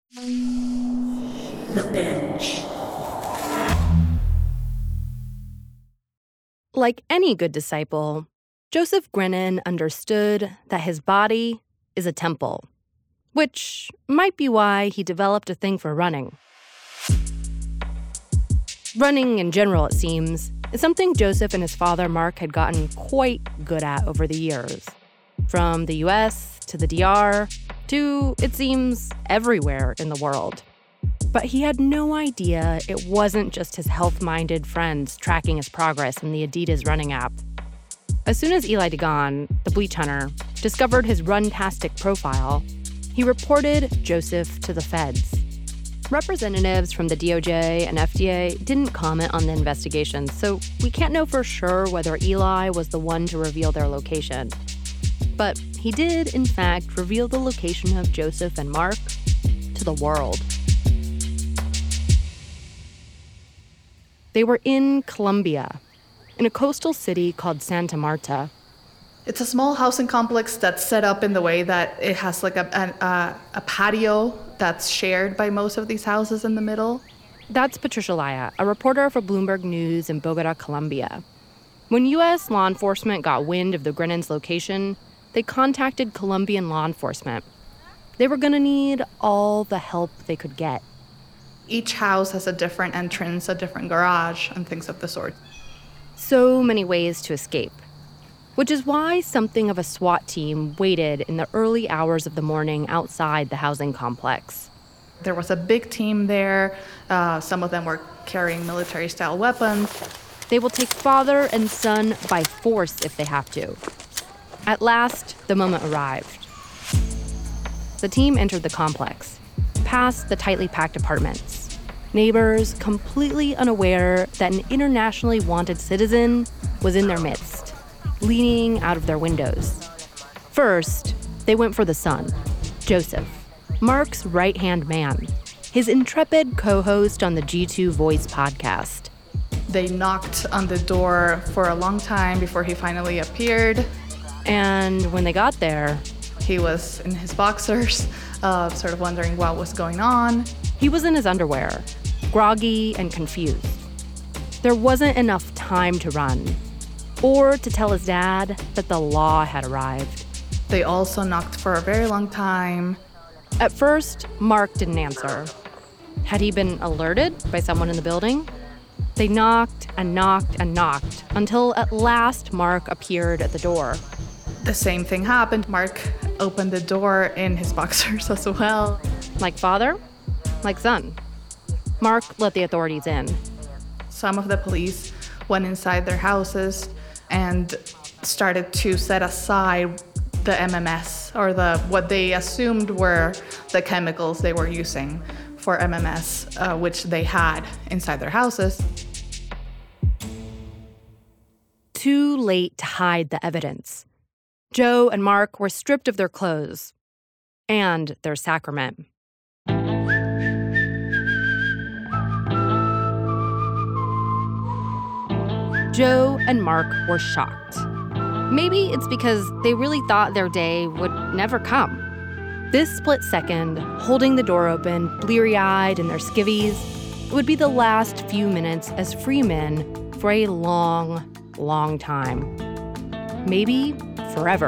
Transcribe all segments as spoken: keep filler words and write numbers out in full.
The Binge. Like any good disciple, Joseph Grennan understood that his body is a temple, which might be why he developed a thing for running. Running in general, it seems, is something Joseph and his father Mark had gotten quite good at over the years. From the U S to the D R to, it seems, everywhere in the world. But he had no idea it wasn't just his health-minded friends tracking his progress in the Adidas running app. As soon as Eli DeGan, the bleach hunter, discovered his Runtastic profile, he reported Joseph to the feds. Representatives from the D O J and F D A didn't comment on the investigation, so we can't know for sure whether Eli was the one to reveal their location. But he did, in fact, reveal the location of Joseph and Mark to the world. They were in Colombia, in a coastal city called Santa Marta. It's a small housing complex that's set up in the way that it has like a, a, a patio that's shared by most of these houses in the middle. That's Patricia Laya, a reporter for Bloomberg News in Bogota, Colombia. When U S law enforcement got wind of the Grennans' location, they contacted Colombian law enforcement. They were going to need all the help they could get. Each house has a different entrance, a different garage, and things of the sort. So many ways to escape. Which is why something of a SWAT team waited in the early hours of the morning outside the housing complex. There was a big team there. Uh, some of them were carrying military-style weapons. They will take father and son by force if they have to. At last, the moment arrived. The team entered the complex, past the tightly packed apartments. Neighbors completely unaware that an internationally wanted citizen was in their midst, leaning out of their windows. First, they went for the son, Joseph, Mark's right-hand man, his intrepid co-host on the G two Voice podcast. They knocked on the door for a long time before he finally appeared. And when they got there, he was in his boxers, uh, sort of wondering what was going on. He was in his underwear, groggy and confused. There wasn't enough time to run, or to tell his dad that the law had arrived. They also knocked for a very long time. At first, Mark didn't answer. Had he been alerted by someone in the building? They knocked and knocked and knocked until at last Mark appeared at the door. The same thing happened. Mark opened the door in his boxers as well. Like father, like son. Mark let the authorities in. Some of the police went inside their houses and started to set aside the M M S, or the what they assumed were the chemicals they were using for M M S, uh, which they had inside their houses. Too late to hide the evidence. Joe and Mark were stripped of their clothes and their sacrament. Joe and Mark were shocked. Maybe it's because they really thought their day would never come. This split second, holding the door open, bleary-eyed in their skivvies, would be the last few minutes as free men for a long, long time. Maybe forever.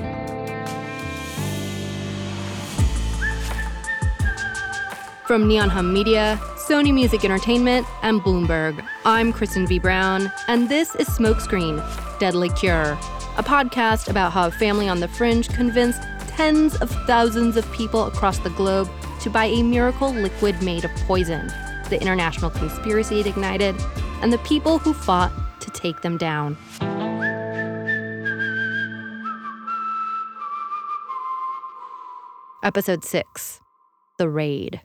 From Neon Hum Media, Sony Music Entertainment, and Bloomberg, I'm Kristen V. Brown, and this is Smokescreen, Deadly Cure, a podcast about how a family on the fringe convinced tens of thousands of people across the globe to buy a miracle liquid made of poison, the international conspiracy it ignited, and the people who fought to take them down. Episode six, The Raid.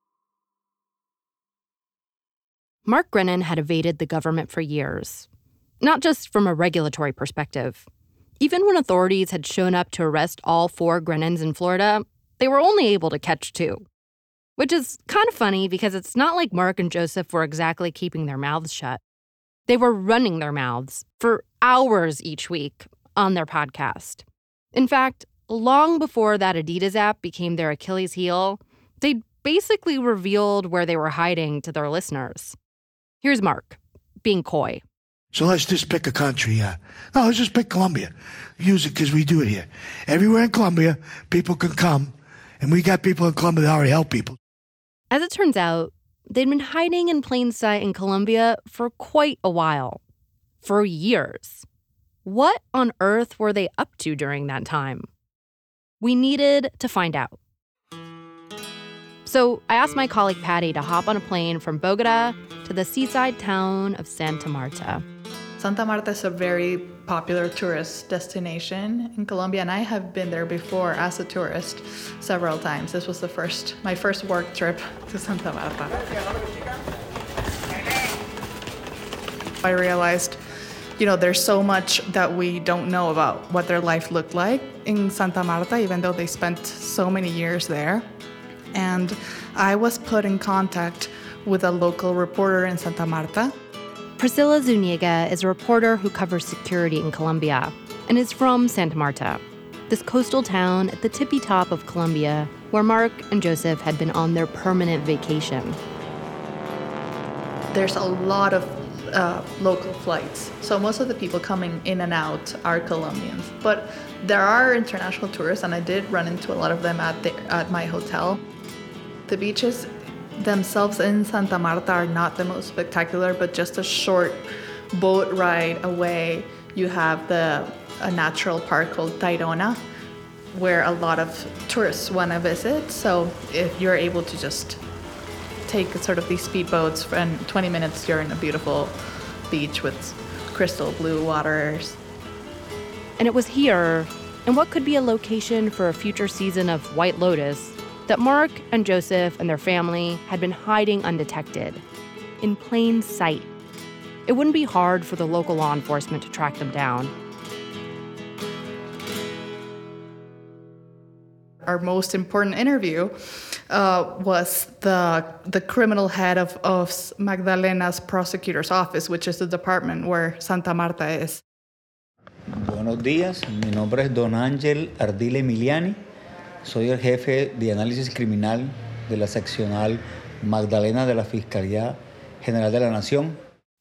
Mark Grennan had evaded the government for years, not just from a regulatory perspective. Even when authorities had shown up to arrest all four Grennans in Florida, they were only able to catch two. Which is kind of funny because it's not like Mark and Joseph were exactly keeping their mouths shut. They were running their mouths for hours each week on their podcast. In fact, long before that Adidas app became their Achilles heel, they'd basically revealed where they were hiding to their listeners. Here's Mark, being coy. So let's just pick a country. Uh, no, let's just pick Colombia. Use it because we do it here. Everywhere in Colombia, people can come, and we got people in Colombia that already help people. As it turns out, they'd been hiding in plain sight in Colombia for quite a while. For years. What on earth were they up to during that time? We needed to find out. So I asked my colleague Patty to hop on a plane from Bogota to the seaside town of Santa Marta. Santa Marta is a very popular tourist destination in Colombia, and I have been there before as a tourist several times. This was the first, my first work trip to Santa Marta. I realized, you know, there's so much that we don't know about what their life looked like in Santa Marta, even though they spent so many years there. And I was put in contact with a local reporter in Santa Marta. Priscilla Zuniga is a reporter who covers security in Colombia and is from Santa Marta, this coastal town at the tippy top of Colombia where Mark and Joseph had been on their permanent vacation. There's a lot of uh, local flights, so most of the people coming in and out are Colombians. But there are international tourists, and I did run into a lot of them at, the, at my hotel. The beaches themselves in Santa Marta are not the most spectacular, but just a short boat ride away, you have the a natural park called Tayrona, where a lot of tourists want to visit. So if you're able to just take sort of these speedboats, and twenty minutes you're in a beautiful beach with crystal blue waters. And it was here, in what could be a location for a future season of White Lotus, that Mark and Joseph and their family had been hiding undetected, in plain sight. It wouldn't be hard for the local law enforcement to track them down. Our most important interview uh, was the the criminal head of, of Magdalena's prosecutor's office, which is the department where Santa Marta is. Buenos días, mi nombre es Don Ángel Ardila Emiliani. Soy el jefe de análisis criminal de la seccional Magdalena de la Fiscalía General de la Nación.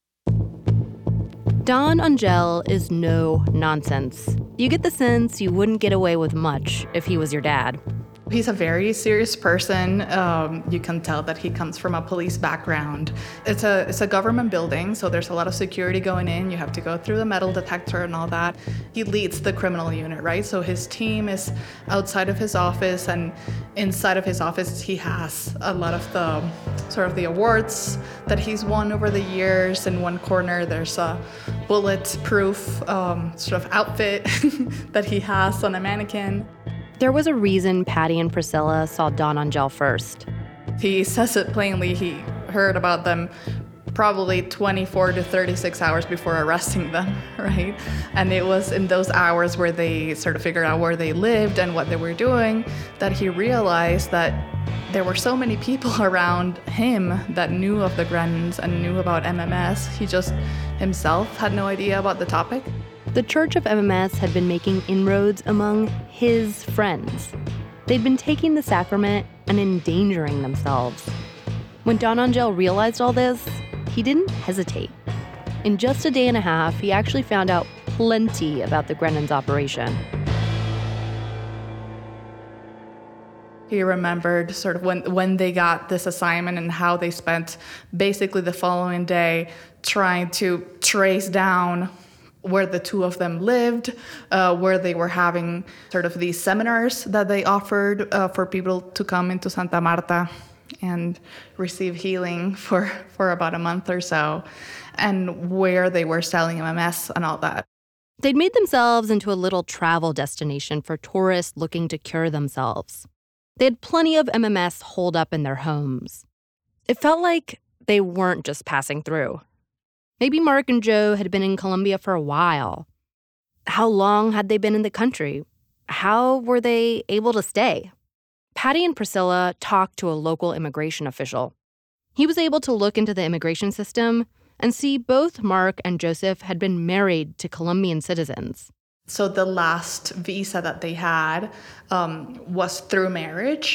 Don Angel is no nonsense. You get the sense you wouldn't get away with much if he was your dad. He's a very serious person. Um, you can tell that he comes from a police background. It's a it's a government building, so there's a lot of security going in. You have to go through the metal detector and all that. He leads the criminal unit, right? So his team is outside of his office, and inside of his office, he has a lot of the sort of the awards that he's won over the years. In one corner, there's a bulletproof um, sort of outfit that he has on a mannequin. There was a reason Patty and Priscilla saw Don Angel first. He says it plainly. He heard about them probably twenty-four to thirty-six hours before arresting them, right? And it was in those hours where they sort of figured out where they lived and what they were doing that he realized that there were so many people around him that knew of the Grennons and knew about M M S. He just himself had no idea about the topic. The Church of M M S had been making inroads among his friends. They'd been taking the sacrament and endangering themselves. When Don Angel realized all this, he didn't hesitate. In just a day and a half, he actually found out plenty about the Grennons' operation. He remembered sort of when, when they got this assignment and how they spent basically the following day trying to trace down where the two of them lived, uh, where they were having sort of these seminars that they offered uh, for people to come into Santa Marta and receive healing for, for about a month or so, and where they were selling M M S and all that. They'd made themselves into a little travel destination for tourists looking to cure themselves. They had plenty of M M S holed up in their homes. It felt like they weren't just passing through. Maybe Mark and Joe had been in Colombia for a while. How long had they been in the country? How were they able to stay? Patty and Priscilla talked to a local immigration official. He was able to look into the immigration system and see both Mark and Joseph had been married to Colombian citizens. So the last visa that they had um, was through marriage,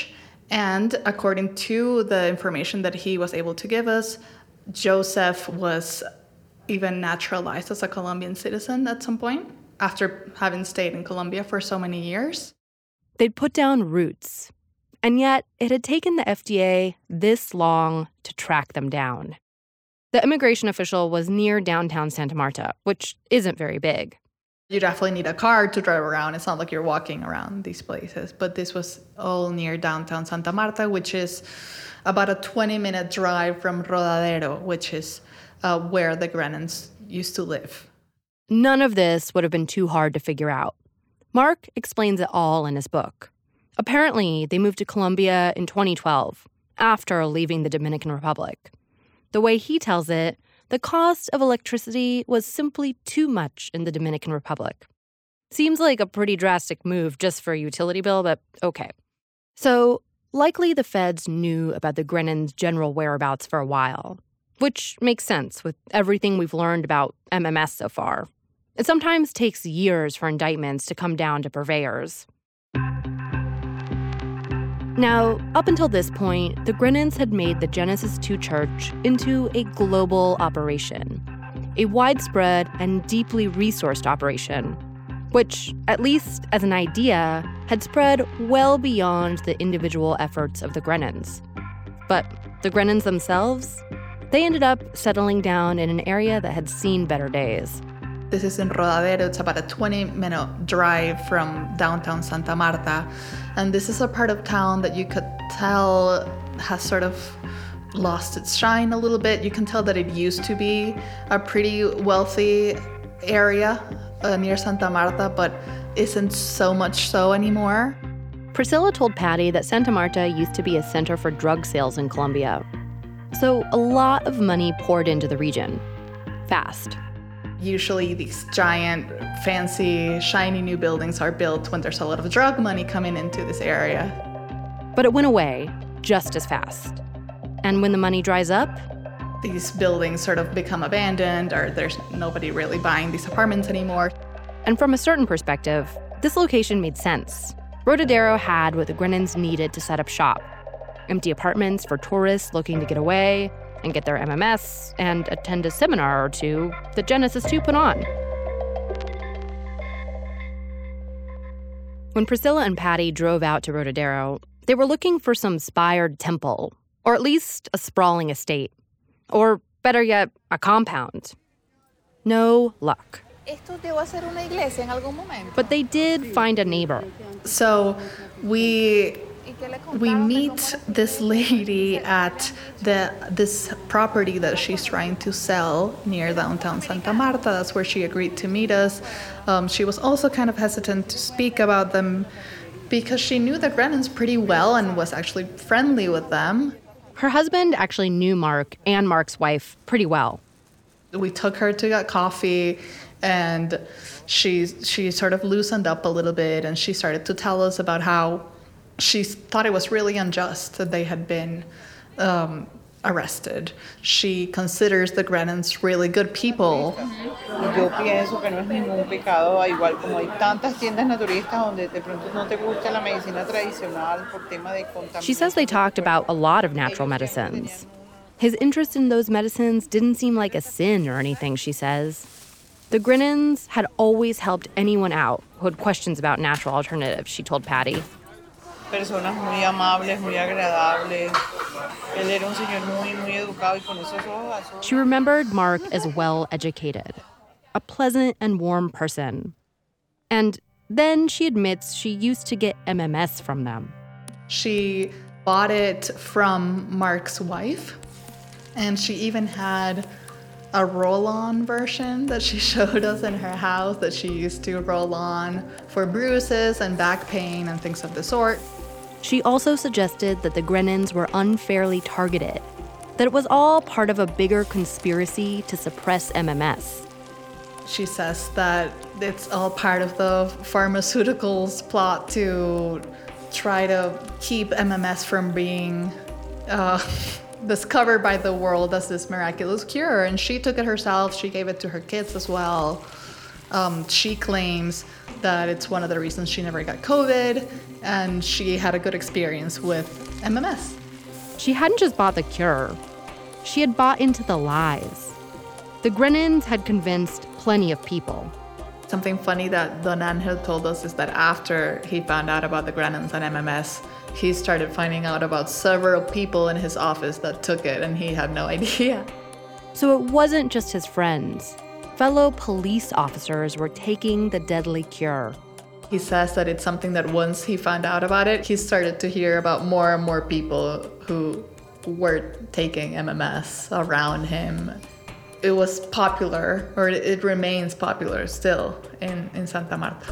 And according to the information that he was able to give us, Joseph was even naturalized as a Colombian citizen at some point after having stayed in Colombia for so many years. They'd put down roots, and yet it had taken the F D A this long to track them down. The immigration official was near downtown Santa Marta, which isn't very big. You definitely need a car to drive around. It's not like you're walking around these places. But this was all near downtown Santa Marta, which is about a twenty-minute drive from Rodadero, which is uh, where the Grenans used to live. None of this would have been too hard to figure out. Mark explains it all in his book. Apparently, they moved to Colombia in twenty twelve, after leaving the Dominican Republic. The way he tells it, the cost of electricity was simply too much in the Dominican Republic. Seems like a pretty drastic move just for a utility bill, but okay. So, likely the feds knew about the Grenans' general whereabouts for a while, which makes sense with everything we've learned about M M S so far. It sometimes takes years for indictments to come down to purveyors. Now, up until this point, the Grenans had made the Genesis two Church into a global operation, a widespread and deeply resourced operation, which, at least as an idea, had spread well beyond the individual efforts of the Grenans. But the Grenans themselves, they ended up settling down in an area that had seen better days. This is in Rodadero. It's about a twenty-minute drive from downtown Santa Marta. And this is a part of town that you could tell has sort of lost its shine a little bit. You can tell that it used to be a pretty wealthy area uh, near Santa Marta, but isn't so much so anymore. Priscilla told Patty that Santa Marta used to be a center for drug sales in Colombia. So a lot of money poured into the region, fast. Usually these giant, fancy, shiny new buildings are built when there's a lot of drug money coming into this area. But it went away just as fast. And when the money dries up, these buildings sort of become abandoned, or there's nobody really buying these apartments anymore. And from a certain perspective, this location made sense. Rodadero had what the Grenans needed to set up shop. Empty apartments for tourists looking to get away and get their M M S and attend a seminar or two that Genesis two put on. When Priscilla and Patty drove out to Rodadero, they were looking for some spired temple, or at least a sprawling estate. Or, better yet, a compound. No luck. But they did find a neighbor. So we we meet this lady at the this property that she's trying to sell near downtown Santa Marta. That's where she agreed to meet us. Um, she was also kind of hesitant to speak about them because she knew the Grenans pretty well and was actually friendly with them. Her husband actually knew Mark and Mark's wife pretty well. We took her to get coffee, and she she sort of loosened up a little bit, and she started to tell us about how she thought it was really unjust that they had been um, arrested. She considers the Grenans really good people. Yo pienso que no es ningún pecado, igual como hay tantas tiendas naturistas donde de pronto no te gusta la medicina tradicional por tema de contaminación. She says they talked about a lot of natural medicines. His interest in those medicines didn't seem like a sin or anything, she says. The Grenans had always helped anyone out who had questions about natural alternatives, she told Patty. Personas muy amables, muy agradables. Él era un señor muy, muy educado y con esos ojos azules. She remembered Mark as well-educated, a pleasant and warm person. And then she admits she used to get M M S from them. She bought it from Mark's wife, and she even had a roll-on version that she showed us in her house that she used to roll on for bruises and back pain and things of the sort. She also suggested that the Grenans were unfairly targeted, that it was all part of a bigger conspiracy to suppress M M S. She says that it's all part of the pharmaceuticals plot to try to keep M M S from being uh, discovered by the world as this miraculous cure. And she took it herself. She gave it to her kids as well. Um, she claims that it's one of the reasons she never got COVID, and she had a good experience with M M S. She hadn't just bought the cure. She had bought into the lies. The Grenans had convinced plenty of people. Something funny that Don Angel told us is that after he found out about the Grenans and M M S, he started finding out about several people in his office that took it, and he had no idea. So it wasn't just his friends. Fellow police officers were taking the deadly cure. He says that it's something that once he found out about it, he started to hear about more and more people who were taking M M S around him. It was popular, or it remains popular still in, in Santa Marta.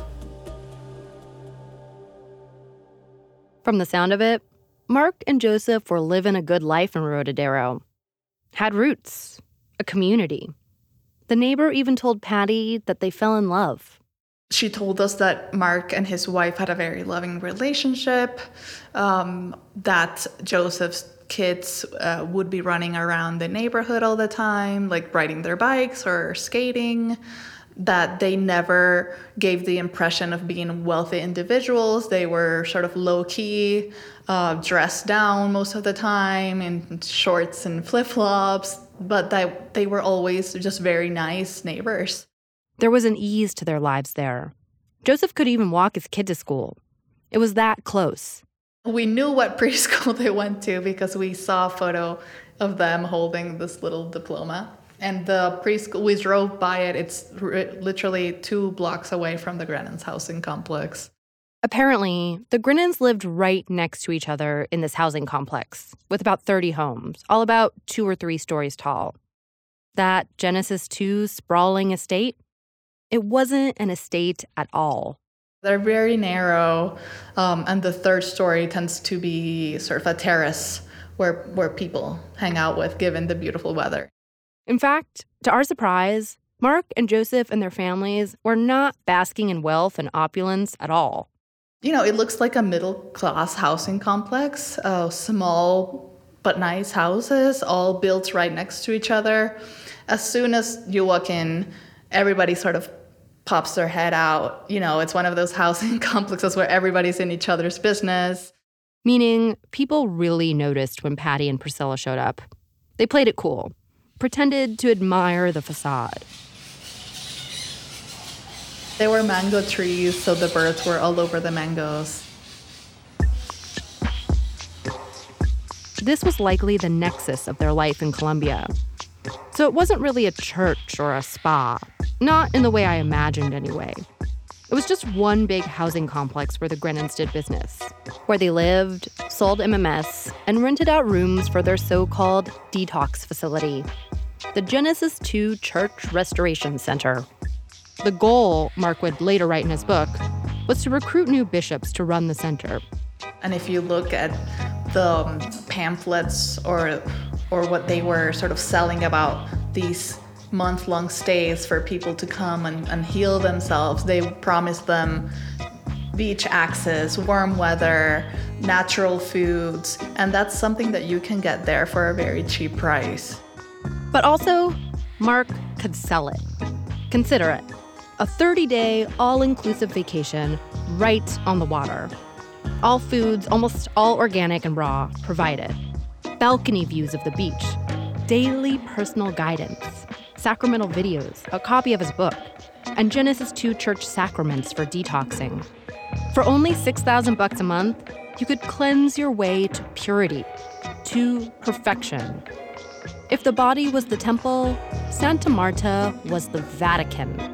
From the sound of it, Mark and Joseph were living a good life in Rodadero. Had roots, a community. The neighbor even told Patty that they fell in love. She told us that Mark and his wife had a very loving relationship, um, that Joseph's kids uh, would be running around the neighborhood all the time, like riding their bikes or skating, that they never gave the impression of being wealthy individuals. They were sort of low-key, uh, dressed down most of the time in shorts and flip-flops, but that they were always just very nice neighbors. There was an ease to their lives there. Joseph could even walk his kid to school. It was that close. We knew what preschool they went to because we saw a photo of them holding this little diploma. And the preschool, we drove by it. It's r- literally two blocks away from the Grenans housing complex. Apparently, the Grenans lived right next to each other in this housing complex, with about thirty homes, all about two or three stories tall. That Genesis two sprawling estate, it wasn't an estate at all. They're very narrow, um, and the third story tends to be sort of a terrace where, where people hang out with, given the beautiful weather. In fact, to our surprise, Mark and Joseph and their families were not basking in wealth and opulence at all. You know, it looks like a middle-class housing complex, uh, small but nice houses, all built right next to each other. As soon as you walk in, everybody sort of pops their head out. You know, it's one of those housing complexes where everybody's in each other's business. Meaning, people really noticed when Patty and Priscilla showed up. They played it cool, pretended to admire the facade. There were mango trees, so the birds were all over the mangoes. This was likely the nexus of their life in Colombia. So it wasn't really a church or a spa, not in the way I imagined anyway. It was just one big housing complex where the Grenans did business, where they lived, sold M M S, and rented out rooms for their so-called detox facility, the Genesis two Church Restoration Center. The goal, Mark would later write in his book, was to recruit new bishops to run the center. And if you look at the um, pamphlets or or what they were sort of selling about these month-long stays for people to come and, and heal themselves, they promised them beach access, warm weather, natural foods, and that's something that you can get there for a very cheap price. But also, Mark could sell it. Consider it. A thirty-day, all-inclusive vacation right on the water. All foods, almost all organic and raw, provided. Balcony views of the beach. Daily personal guidance. Sacramental videos, a copy of his book, and Genesis two church sacraments for detoxing. For only six thousand bucks a month, you could cleanse your way to purity, to perfection. If the body was the temple, Santa Marta was the Vatican.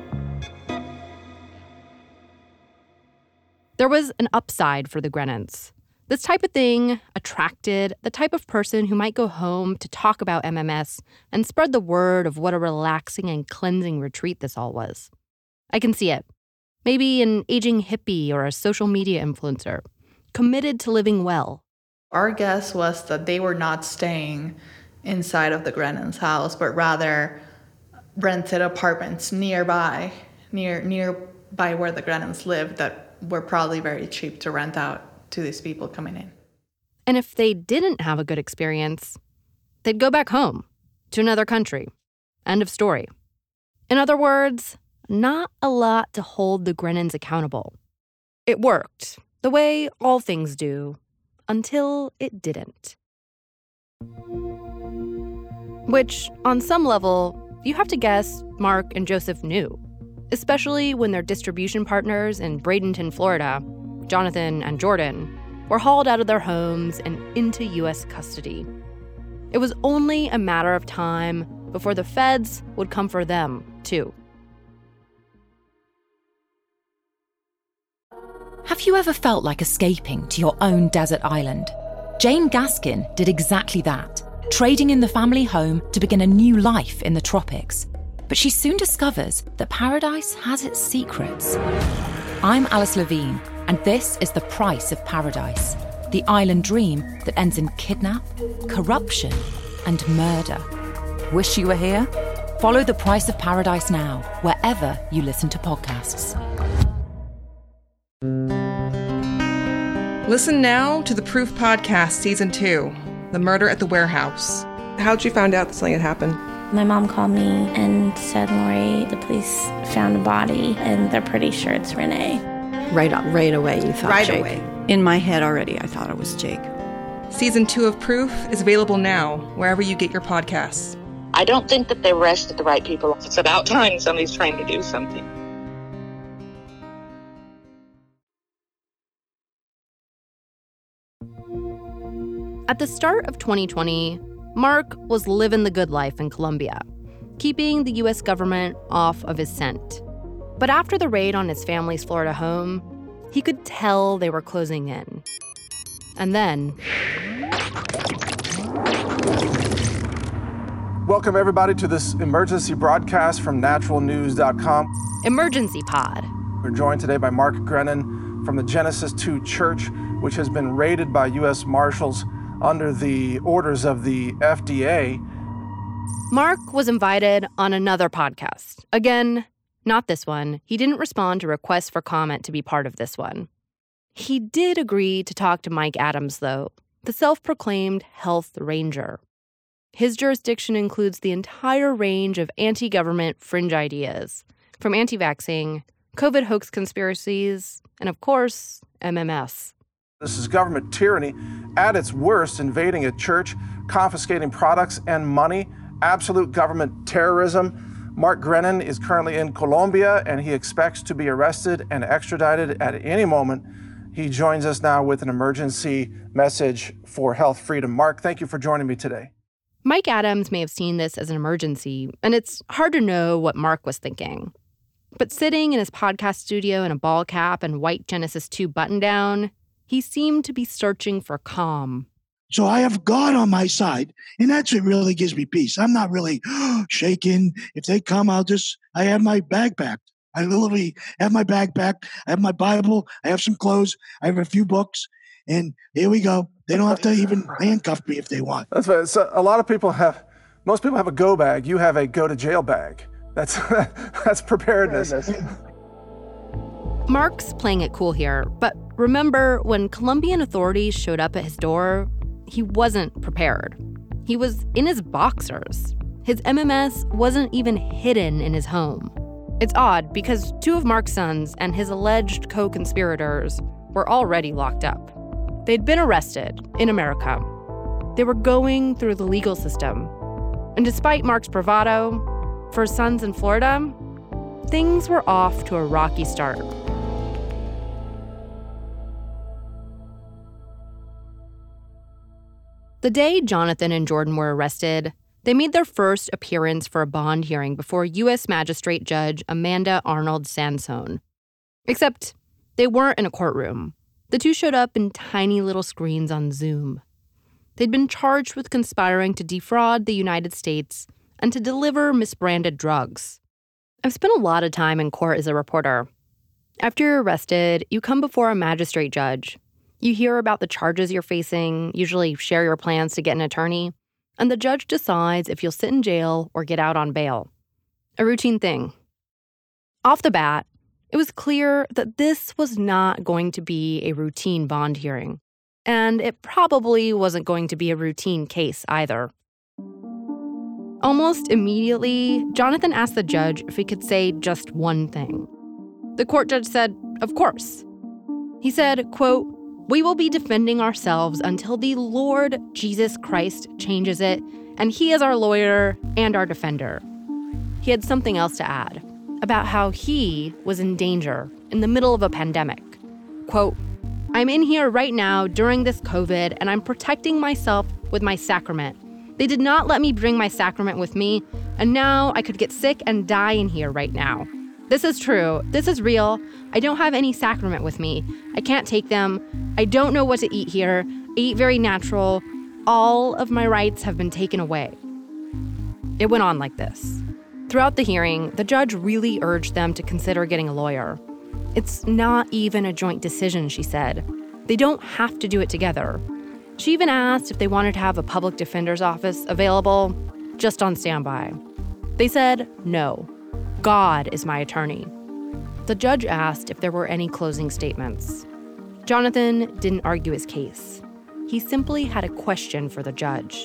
There was an upside for the Grenans. This type of thing attracted the type of person who might go home to talk about M M S and spread the word of what a relaxing and cleansing retreat this all was. I can see it. Maybe an aging hippie or a social media influencer, committed to living well. Our guess was that they were not staying inside of the Grenans' house, but rather rented apartments nearby, near nearby where the Grenans lived, that were probably very cheap to rent out to these people coming in. And if they didn't have a good experience, they'd go back home to another country. End of story. In other words, not a lot to hold the Grenans accountable. It worked. The way all things do, until it didn't. Which, on some level, you have to guess Mark and Joseph knew, especially when their distribution partners in Bradenton, Florida, Jonathan and Jordan, were hauled out of their homes and into U S custody. It was only a matter of time before the feds would come for them, too. Have you ever felt like escaping to your own desert island? Jane Gaskin did exactly that, trading in the family home to begin a new life in the tropics. But she soon discovers that paradise has its secrets. I'm Alice Levine, and this is The Price of Paradise, the island dream that ends in kidnap, corruption, and murder. Wish you were here? Follow The Price of Paradise now, wherever you listen to podcasts. Listen now to the Proof Podcast Season two, The Murder at the Warehouse. How'd you find out that something had happened? My mom called me and said, Lori, the police found a body and they're pretty sure it's Renee. Right up, right away you thought right Jake. away. In my head already, I thought it was Jake. Season two of Proof is available now, wherever you get your podcasts. I don't think that they arrested the right people. It's about time somebody's trying to do something. At the start of twenty twenty, Mark was living the good life in Colombia, keeping the U S government off of his scent. But after the raid on his family's Florida home, he could tell they were closing in. And then... Welcome, everybody, to this emergency broadcast from natural news dot com. Emergency Pod. We're joined today by Mark Grenon from the Genesis two Church, which has been raided by U S Marshals under the orders of the F D A. Mark was invited on another podcast. Again, not this one. He didn't respond to requests for comment to be part of this one. He did agree to talk to Mike Adams, though, the self-proclaimed health ranger. His jurisdiction includes the entire range of anti-government fringe ideas, from anti-vaxxing, COVID hoax conspiracies, and of course, M M S. This is government tyranny at its worst, invading a church, confiscating products and money, absolute government terrorism. Mark Grenon is currently in Colombia, and he expects to be arrested and extradited at any moment. He joins us now with an emergency message for health freedom. Mark, thank you for joining me today. Mike Adams may have seen this as an emergency, and it's hard to know what Mark was thinking. But sitting in his podcast studio in a ball cap and white Genesis two button-down, he seemed to be searching for calm. So I have God on my side, and that's what really gives me peace. I'm not really shaking. If they come, I'll just, I have my bag packed. I literally have my bag packed. I have my Bible. I have some clothes. I have a few books. And here we go. They don't have to even handcuff me if they want. That's right. So a lot of people have, most people have a go bag. You have a go to jail bag. That's that's preparedness. Mark's playing it cool here, but remember, when Colombian authorities showed up at his door, he wasn't prepared. He was in his boxers. His M M S wasn't even hidden in his home. It's odd because two of Mark's sons and his alleged co-conspirators were already locked up. They'd been arrested in America. They were going through the legal system. And despite Mark's bravado, for his sons in Florida, things were off to a rocky start. The day Jonathan and Jordan were arrested, they made their first appearance for a bond hearing before U S Magistrate Judge Amanda Arnold Sansone. Except they weren't in a courtroom. The two showed up in tiny little screens on Zoom. They'd been charged with conspiring to defraud the United States and to deliver misbranded drugs. I've spent a lot of time in court as a reporter. After you're arrested, you come before a magistrate judge. You hear about the charges you're facing, usually share your plans to get an attorney, and the judge decides if you'll sit in jail or get out on bail. A routine thing. Off the bat, it was clear that this was not going to be a routine bond hearing, and it probably wasn't going to be a routine case either. Almost immediately, Jonathan asked the judge if he could say just one thing. The court judge said, of course. He said, quote, "We will be defending ourselves until the Lord Jesus Christ changes it, and he is our lawyer and our defender." He had something else to add about how he was in danger in the middle of a pandemic. Quote, "I'm in here right now during this COVID, and I'm protecting myself with my sacrament. They did not let me bring my sacrament with me, and now I could get sick and die in here right now. This is true. This is real. I don't have any sacrament with me. I can't take them. I don't know what to eat here. I eat very natural. All of my rights have been taken away." It went on like this. Throughout the hearing, the judge really urged them to consider getting a lawyer. "It's not even a joint decision," she said. "They don't have to do it together." She even asked if they wanted to have a public defender's office available, just on standby. They said no. God is my attorney. The judge asked if there were any closing statements. Jonathan didn't argue his case. He simply had a question for the judge.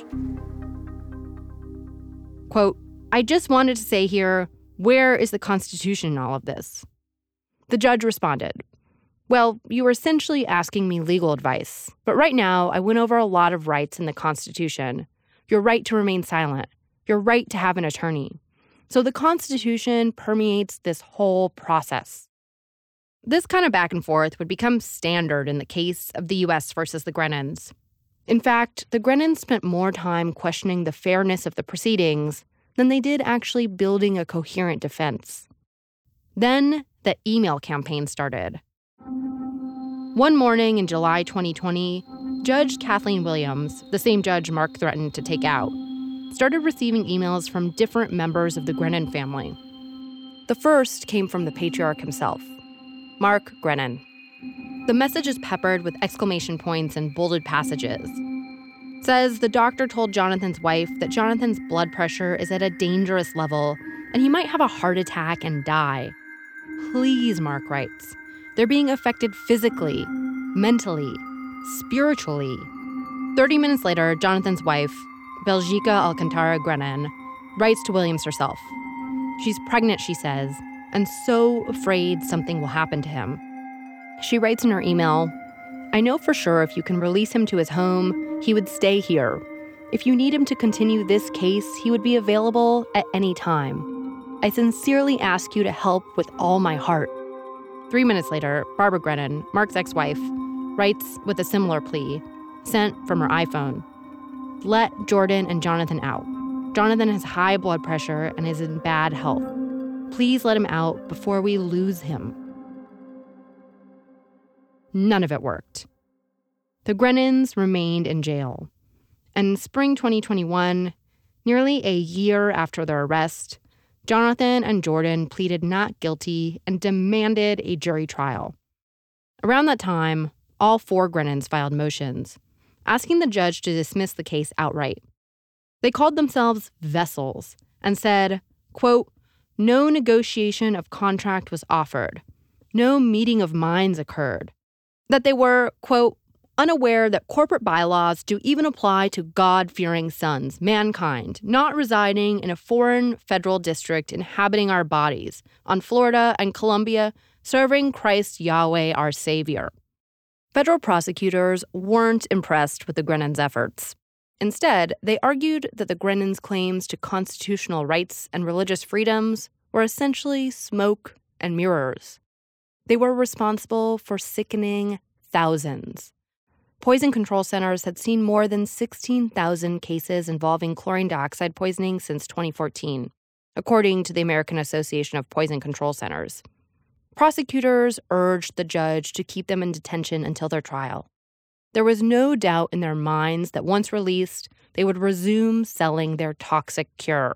Quote, "I just wanted to say here, where is the Constitution in all of this?" The judge responded, "Well, you were essentially asking me legal advice, but right now I went over a lot of rights in the Constitution. Your right to remain silent, your right to have an attorney. So the Constitution permeates this whole process." This kind of back and forth would become standard in the case of the U S versus the Grennens. In fact, the Grennens spent more time questioning the fairness of the proceedings than they did actually building a coherent defense. Then the email campaign started. One morning in July twenty twenty, Judge Kathleen Williams, the same judge Mark threatened to take out, started receiving emails from different members of the Grennen family. The first came from the patriarch himself, Mark Grennen. The message is peppered with exclamation points and bolded passages. It says the doctor told Jonathan's wife that Jonathan's blood pressure is at a dangerous level and he might have a heart attack and die. Please, Mark writes, they're being affected physically, mentally, spiritually. Thirty minutes later, Jonathan's wife, Belgica Alcantara Grennen, writes to Williams herself. She's pregnant, she says, and so afraid something will happen to him. She writes in her email, "I know for sure if you can release him to his home, he would stay here. If you need him to continue this case, he would be available at any time. I sincerely ask you to help with all my heart." Three minutes later, Barbara Grennen, Mark's ex-wife, writes with a similar plea, sent from her iPhone. "Let Jordan and Jonathan out. Jonathan has high blood pressure and is in bad health. Please let him out before we lose him." None of it worked. The Grennens remained in jail. And in spring twenty twenty-one, nearly a year after their arrest, Jonathan and Jordan pleaded not guilty and demanded a jury trial. Around that time, all four Grennens filed motions, asking the judge to dismiss the case outright. They called themselves vessels and said, quote, "No negotiation of contract was offered. No meeting of minds occurred." That they were, quote, "unaware that corporate bylaws do even apply to God-fearing sons, mankind, not residing in a foreign federal district inhabiting our bodies, on Florida and Columbia, serving Christ Yahweh our Savior." Federal prosecutors weren't impressed with the Grennens' efforts. Instead, they argued that the Grennens' claims to constitutional rights and religious freedoms were essentially smoke and mirrors. They were responsible for sickening thousands. Poison control centers had seen more than sixteen thousand cases involving chlorine dioxide poisoning since twenty fourteen, according to the American Association of Poison Control Centers. Prosecutors urged the judge to keep them in detention until their trial. There was no doubt in their minds that once released, they would resume selling their toxic cure.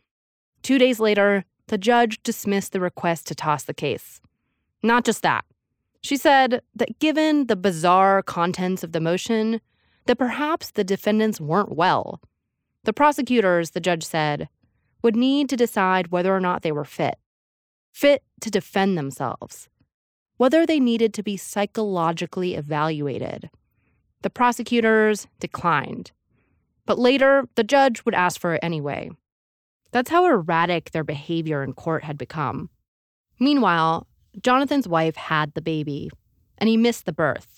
Two days later, the judge dismissed the request to toss the case. Not just that. She said that given the bizarre contents of the motion, that perhaps the defendants weren't well. The prosecutors, the judge said, would need to decide whether or not they were fit. Fit to defend themselves. Whether they needed to be psychologically evaluated. The prosecutors declined. But later, the judge would ask for it anyway. That's how erratic their behavior in court had become. Meanwhile, Jonathan's wife had the baby. and he missed the birth.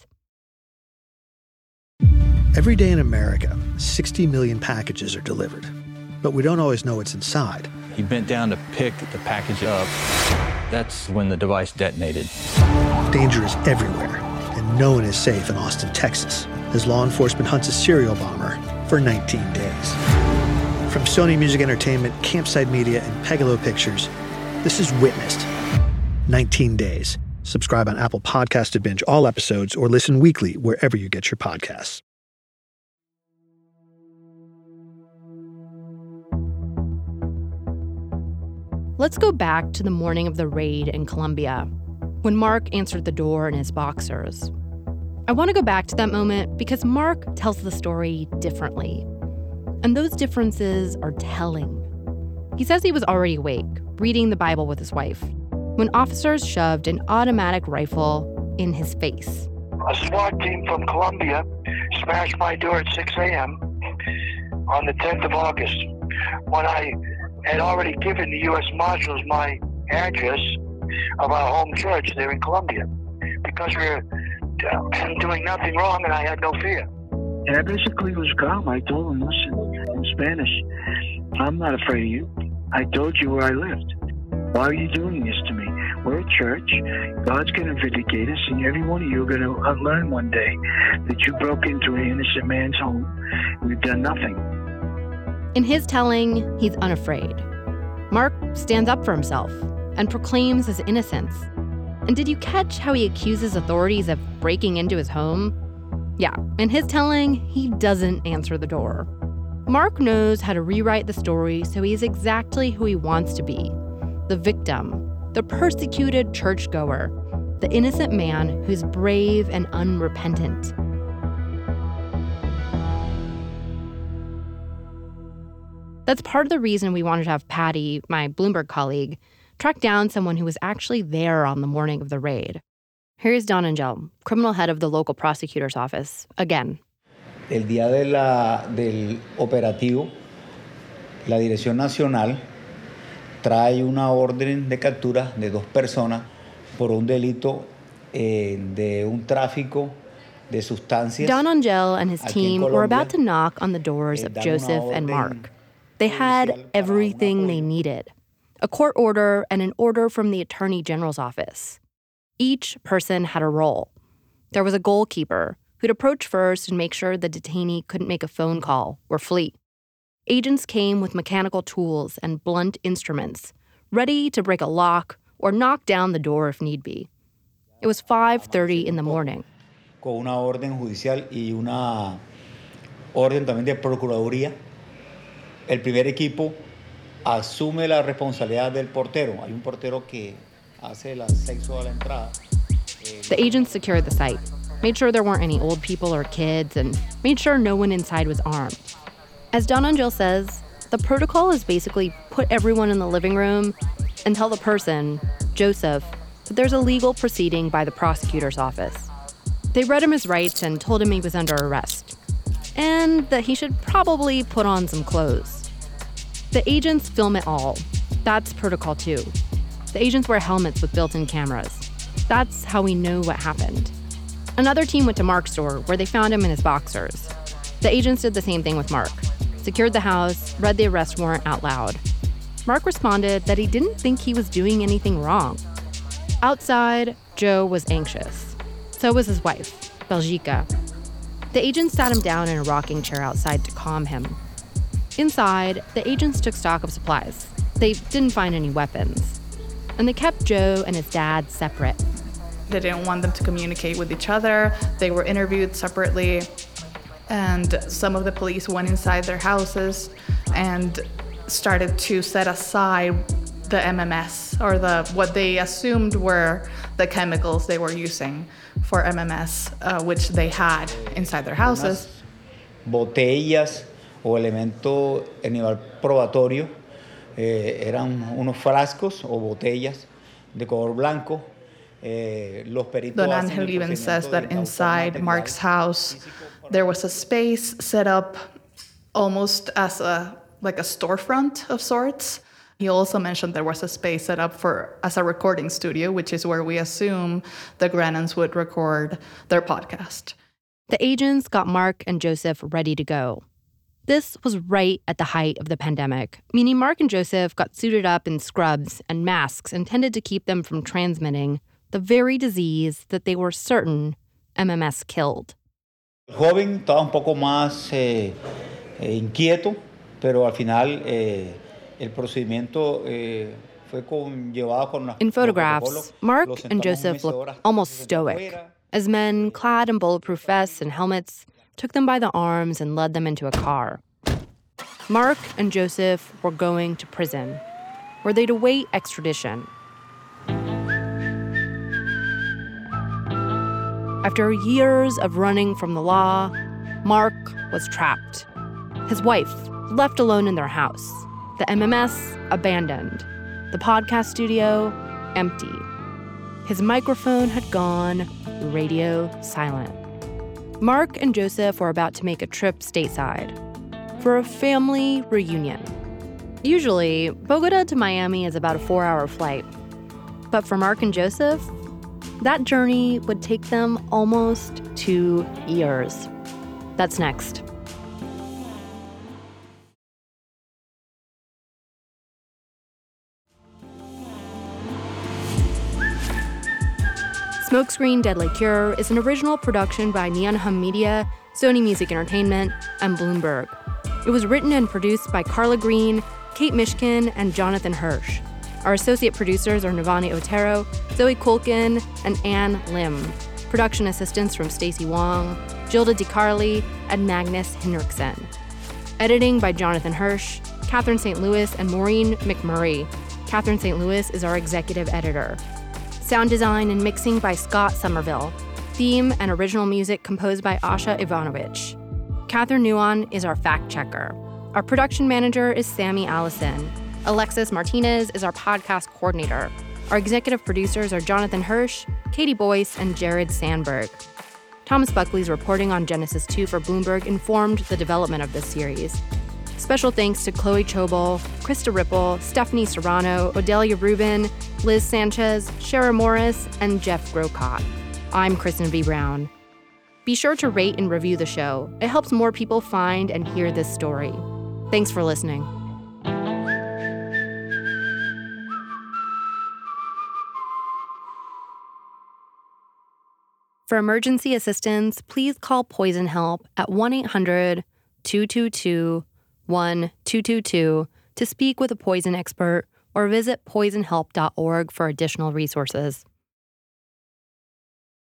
Every day in America, sixty million packages are delivered, but we don't always know what's inside. He bent down to pick the package up. That's when the device detonated. Danger is everywhere, and no one is safe in Austin, Texas, as law enforcement hunts a serial bomber for nineteen days. From Sony Music Entertainment, Campside Media, and Pegalo Pictures, this is Witnessed. nineteen days. Subscribe on Apple Podcasts to binge all episodes or listen weekly wherever you get your podcasts. Let's go back to the morning of the raid in Colombia, when Mark answered the door in his boxers. I want to go back to that moment because Mark tells the story differently. And those differences are telling. He says he was already awake, reading the Bible with his wife, when officers shoved an automatic rifle in his face. A SWAT team from Colombia smashed my door at six a.m. on the tenth of August, when I had already given the U S Marshals my address of our home church there in Colombia, because we were doing nothing wrong and I had no fear. And I basically was calm. I told him, listen, in Spanish, I'm not afraid of you. I told you where I lived. Why are you doing this to me? We're a church. God's going to vindicate us, and every one of you are going to learn one day that you broke into an innocent man's home and you've done nothing. In his telling, he's unafraid. Mark stands up for himself and proclaims his innocence. And did you catch how he accuses authorities of breaking into his home? Yeah, in his telling, he doesn't answer the door. Mark knows how to rewrite the story so he's exactly who he wants to be. The victim, the persecuted churchgoer, the innocent man who's brave and unrepentant. That's part of the reason we wanted to have Patty, my Bloomberg colleague, track down someone who was actually there on the morning of the raid. Here's Don Angel, criminal head of the local prosecutor's office, again. El día de la, del operativo, la Dirección Nacional trae una orden de captura de dos personas por un delito eh, de un tráfico de sustancias. Don Angel and his team were about to knock on the doors of Joseph and Mark. They had everything they needed. A court order and an order from the Attorney General's office. Each person had a role. There was a goalkeeper who'd approach first and make sure the detainee couldn't make a phone call or flee. Agents came with mechanical tools and blunt instruments, ready to break a lock or knock down the door if need be. It was five thirty in the morning. Con una orden judicial y una orden también de procuraduría. El primer equipo asume la responsabilidad del portero. Hay un portero que hace el acceso a la entrada. The agents secured the site, made sure there weren't any old people or kids, and made sure no one inside was armed. As Don Angel says, the protocol is basically put everyone in the living room and tell the person, Joseph, that there's a legal proceeding by the prosecutor's office. They read him his rights and told him he was under arrest, and that he should probably put on some clothes. The agents film it all. That's protocol two. The agents wear helmets with built-in cameras. That's how we know what happened. Another team went to Mark's door, where they found him in his boxers. The agents did the same thing with Mark. Secured the house, read the arrest warrant out loud. Mark responded that he didn't think he was doing anything wrong. Outside, Joe was anxious. So was his wife, Belgica. The agents sat him down in a rocking chair outside to calm him. Inside, the agents took stock of supplies. They didn't find any weapons. And they kept Joe and his dad separate. They didn't want them to communicate with each other. They were interviewed separately. And some of the police went inside their houses and started to set aside the M M S, or the what they assumed were the chemicals they were using for M M S, uh, which they had inside their houses. Botellas o elemento a nivel probatorio eh, eran unos frascos o botellas de color blanco. Eh, los peritos Don Angel even says that inside Mark's house there was a space set up almost as a like a storefront of sorts, He also mentioned there was a space set up for as a recording studio, which is where we assume the Grennans would record their podcast. The agents got Mark and Joseph ready to go. This was right at the height of the pandemic, meaning Mark and Joseph got suited up in scrubs and masks intended to keep them from transmitting the very disease that they were certain M M S killed. El joven estaba un poco más eh, eh, inquieto, pero al final eh, el procedimiento eh, fue conllevado con las. In photographs, Mark and Joseph look almost stoic, as men clad in bulletproof vests and helmets took them by the arms and led them into a car. Mark and Joseph were going to prison, where they'd await extradition. After years of running from the law, Mark was trapped. His wife left alone in their house, the M M S abandoned, the podcast studio empty. His microphone had gone radio silent. Mark and Joseph were about to make a trip stateside for a family reunion. Usually, Bogota to Miami is about a four-hour flight. But for Mark and Joseph, that journey would take them almost two years. That's next. Smokescreen Deadly Cure is an original production by Neon Hum Media, Sony Music Entertainment, and Bloomberg. It was written and produced by Carla Green, Kate Mishkin, and Jonathan Hirsch. Our associate producers are Navani Otero, Zoe Kulkin, and Ann Lim. Production assistance from Stacey Wong, Gilda DiCarli, and Magnus Henriksen. Editing by Jonathan Hirsch, Catherine Saint Louis, and Maureen McMurray. Catherine Saint Louis is our executive editor. Sound design and mixing by Scott Somerville. Theme and original music composed by Asha Ivanovich. Catherine Nuon is our fact checker. Our production manager is Sammy Allison. Alexis Martinez is our podcast coordinator. Our executive producers are Jonathan Hirsch, Katie Boyce, and Jared Sandberg. Thomas Buckley's reporting on Genesis two for Bloomberg informed the development of this series. Special thanks to Chloe Chobol, Krista Ripple, Stephanie Serrano, Odelia Rubin, Liz Sanchez, Shara Morris, and Jeff Grocott. I'm Kristen V. Brown. Be sure to rate and review the show. It helps more people find and hear this story. Thanks for listening. For emergency assistance, please call Poison Help at one eight hundred two two two one two two two to speak with a poison expert or visit poison help dot org for additional resources.